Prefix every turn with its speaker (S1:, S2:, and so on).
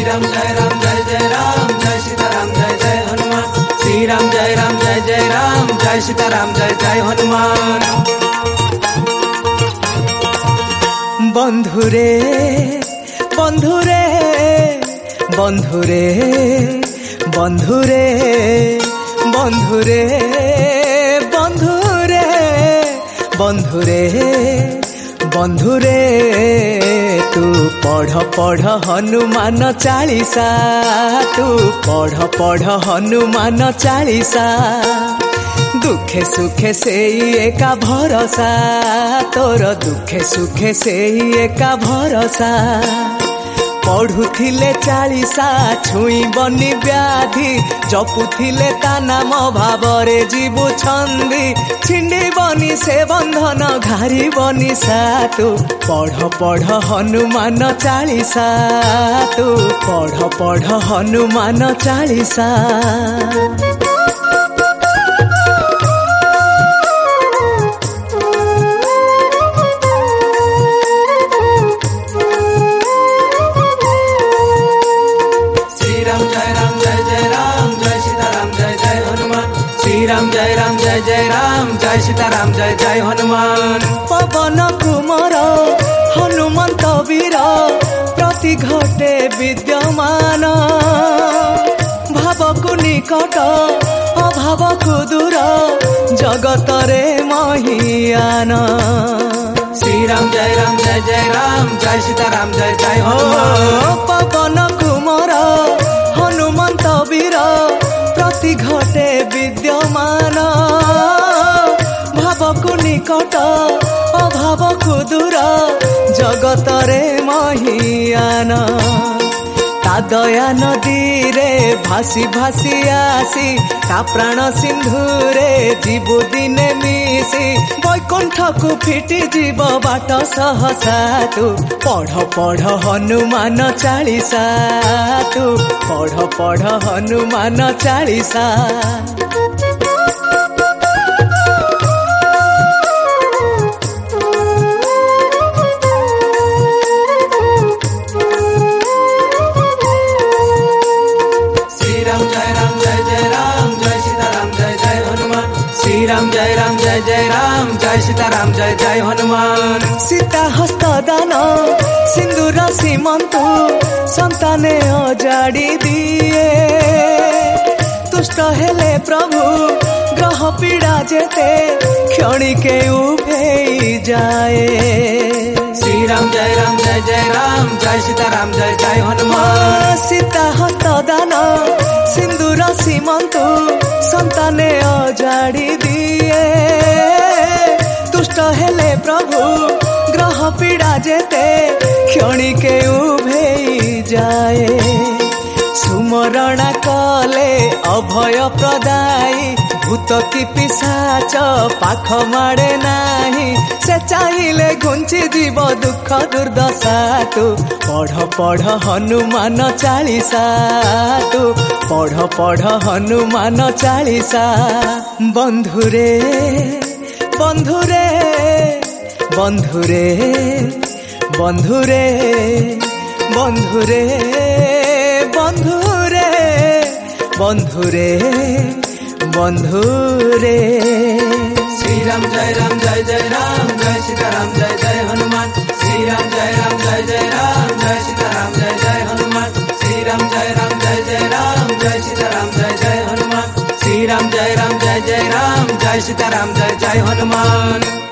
S1: राम जय राम जय सीताराम जय जय हनुमान। श्री राम जय राम जय सीताराम जय जय हनुमान।
S2: बंधुरे बंधुरे बंधुरे बंधुरे बंधुरे बंधुरे बंधुरे बंधुरे तू पढ़ पढ़ हनुमान चालीसा, तू पढ़ पढ़ हनुमान चालीसा। दुखे सुखे से एका भरोसा, तोर दुखे सुखे से एका भरोसा। पढ़ुथिले चालीसा छुई बनी व्याधि, जपुथिले ता नाम भावरे जीवु छंदी। छिंडी बनी से बंधन घारी बनी सा, तू पढ़ पढ़ हनुमान चालीसा, तू पढ़ पढ़ हनुमान चालीसा।
S1: राम जय सीताराम जय जय हनुमान।
S2: पवन कुमार हनुमंत वीर प्रति घटे विद्यमान। भावकु निकट अभावकु दूर जगत रे महियान।
S1: श्री राम जय राम जय सीताराम जय जय हनुमान।
S2: पवन कुमार हनुमंत वीर प्रति घटे विद्यमान। भावकु निकट अभावकु दूर जगत रे महियान। ता दया नदी रे भासी भासी आसी, ता प्राण सिंधु रे जीवु दिने मिसी। वैकुंठ को फिटी जीव बाट सहसा, तू पढ़ पढ़ हनुमान चालीसा, तू पढ़ पढ़ हनुमान चालीसा।
S1: राम जय सीताराम जय जय हनुमान।
S2: सीता हस्त दान सिंदूर सीमंतु संताने अजाड़ी दिए। तुष्ट हेले प्रभु ग्रह पीड़ा जेते क्षणिके उभेई जाए।
S1: श्री राम जय सीताराम जय जय हनुमान।
S2: सीता हस्त दान सिंदूर सीमंतु संताने अजाड़ी दिए। तुष्ट हेले प्रभु ग्रह पीड़ा जेते क्षणिके उभेई जाए। सुमरणा कले अभय प्रदायी, भूत की पिशाच पाख माड़े नाही। से चाहिले घुंची जीव दुख दुर्दशा, तू पढ़ पढ़ हनुमान चालीसा, तू पढ़ पढ़ हनुमान चालीसा। बंधुरे बंधुरे बंधुरे बंधुरे बंधुरे बंधुरे बंधुरे बंधुरे।
S1: श्री राम जय राम जय सीताराम जय जय हनुमान। श्री राम जय राम जय सीताराम जय जय हनुमान। श्री राम जय राम जय सीताराम जय जय हनुमान। श्री राम जय राम जय सीताराम जय जय हनुमान।